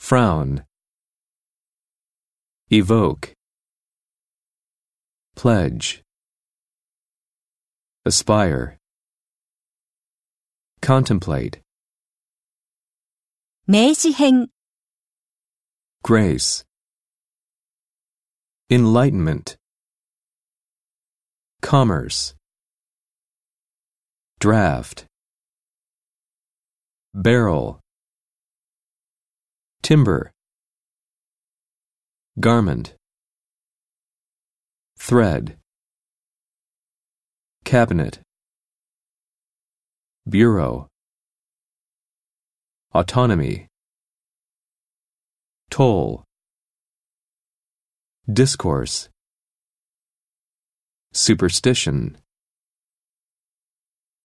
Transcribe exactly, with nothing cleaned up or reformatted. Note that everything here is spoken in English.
frown, evoke, pledge, aspire, contemplate, 名詞編 grace, enlightenment, commerce, draft, barrel, timber, garment, thread, cabinet, bureau, autonomy, toll, discourse, superstition.